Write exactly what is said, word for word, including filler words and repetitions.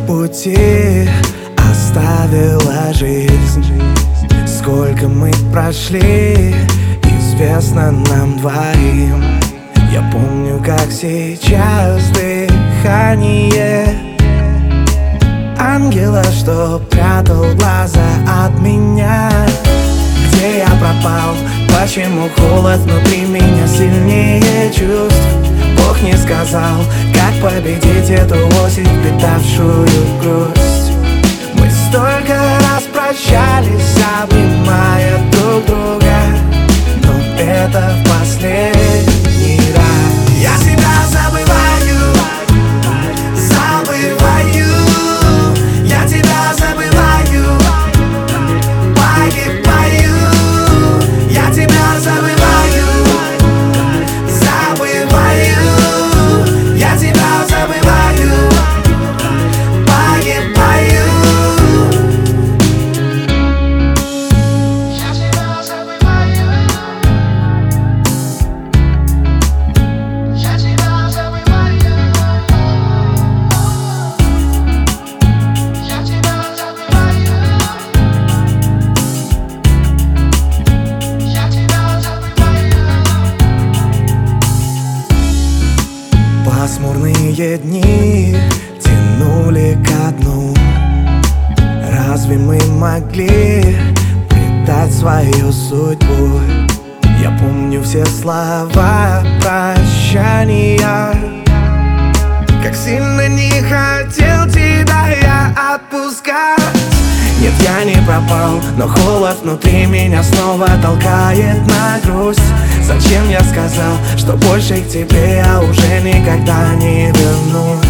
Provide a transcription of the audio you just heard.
пути оставила жизнь. Сколько мы прошли, известно нам двоим. Я помню, как сейчас дыхание ангела, что прятал глаза от меня. Где я пропал? Почему холод внутри меня сильнее чувств? Бог не сказал, как победить эту осень, питавшую грусть. Мы столько раз прощались, обнимая друг друга, но это в последний раз. Я тебя забываю, забываю, я тебя забываю, погибаю. Я тебя забываю, забываю, я тебя забываю, погибаю. Я тебя забываю, я тебя забываю, я тебя забываю. Пасмурные дни тянули ко дну. Разве мы могли предать свою судьбу? Я помню все слова прощания, как сильно не хотел тебя я отпускать. Нет, я не пропал, но холод внутри меня снова толкает на грусть. Зачем я сказал, что больше к тебе я уже никогда не вернусь?